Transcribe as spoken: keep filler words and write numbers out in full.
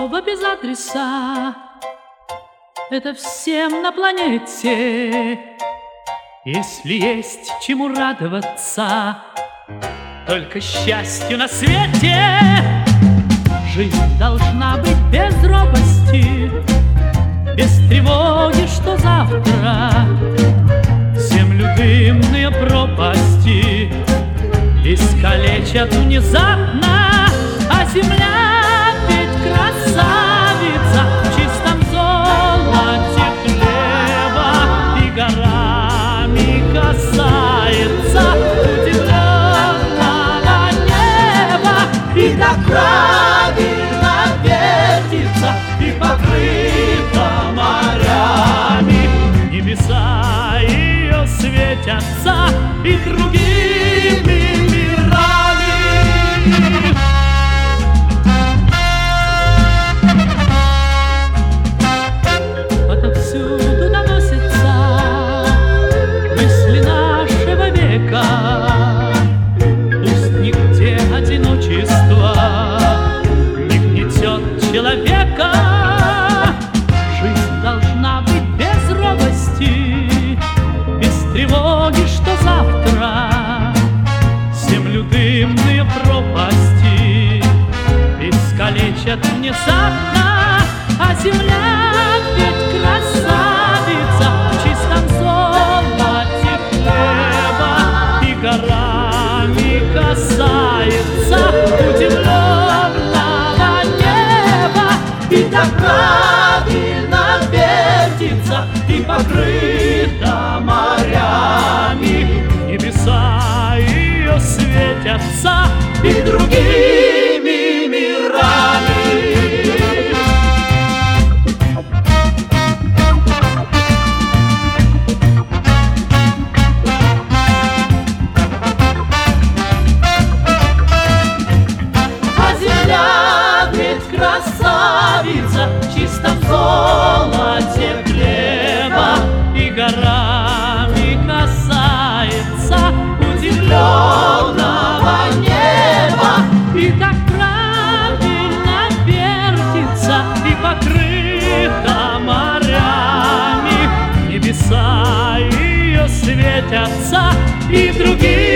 снова без адреса. Это всем на планете, если есть чему радоваться, только счастью на свете. Жизнь должна быть без робости, без тревоги, что завтра землю дымные пропасти искалечат внезапно, а земля ведь красавица в чистом золоте хлеба и горами касается удивленного неба, и так правильно вертится и покрыта морями. Небеса ее светятся и другими отовсюду доносятся мысли нашего века. Пусть нигде одиночество не гнетет человека. Жизнь должна быть без робости, без тревоги, что завтра землю дымные пропасти искалечат внезапно, а земля ведь красавица в чистом золоте хлеба и горами касается удивленного неба, и так правильно вертится и покрыта морями. Небеса ее светятся и другими мирами. Красавица в чистом золоте хлеба и горами касается удивленного неба, и так правильно вертится и покрыта морями. Небеса ее светятся и другие